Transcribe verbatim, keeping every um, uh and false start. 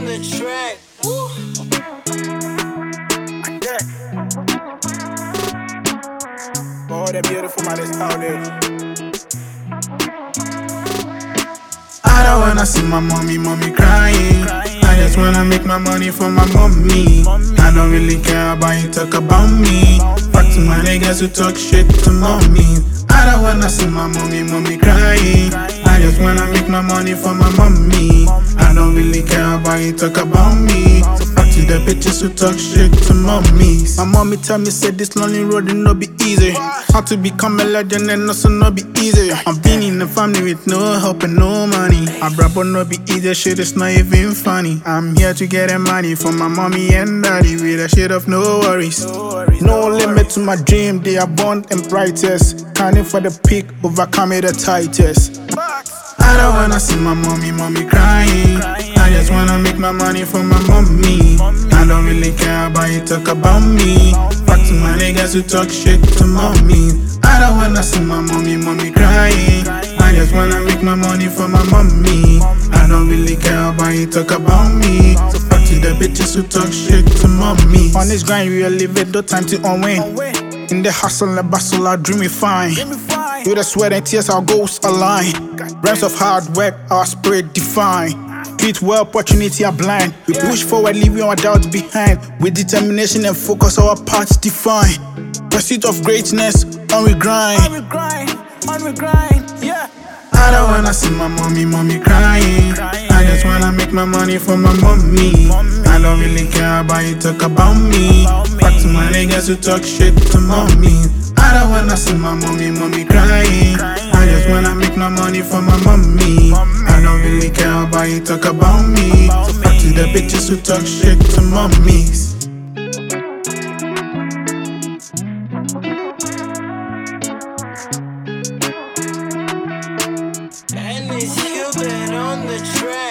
the track. Woo. Yeah. For all the beautiful mothers out there. I don't wanna see my mommy, mommy crying. I just wanna make my money for my mommy. I don't really care about you talk about me. Fuck to my niggas who talk shit to mommy. I don't wanna see my mommy, mommy crying. I just wanna make my money for my mommy. I don't really care about you talk about me. So fuck to the bitches who talk shit to mommy. My mommy tell me say this lonely road it no be easy. How to become a legend and also no be easy. I'm been in a family with no help and no money. My brother no be easy, shit is not even funny. I'm here to get the money for my mommy and daddy with a shit of no worries. No limit to my dream, they are born and brightest. Counting for the peak, overcome it the tightest. I don't wanna see my mommy, mommy crying. I just wanna make my money for my mommy. I don't really care about you talk about me. Fuck to my niggas who talk shit to mommy. I don't wanna see my mommy, mommy crying. I just wanna make my money for my mommy. I don't really care about you talk about me. So fuck to the bitches who talk shit to mommy. On this grind we are living, no time to unwind. In the hustle and bustle, our dream we find. Through the sweat and tears, our goals align. Rhymes of hard work, our spirit define. Treat well, opportunity are blind. We push forward, leaving our doubts behind. With determination and focus, our paths define. Pursuit of greatness, on we grind. On we grind, on we grind, yeah. I don't wanna see my mommy, mommy crying. I just wanna make my money for my mommy. I don't really care about you talk about me. Fuck to my niggas who talk shit to mommy. I don't wanna see my mommy, mommy crying. I just wanna make my money for my mommy. I don't really care about you talk about me. So fuck to the bitches who talk shit to mommies. And it's Hubert on the track.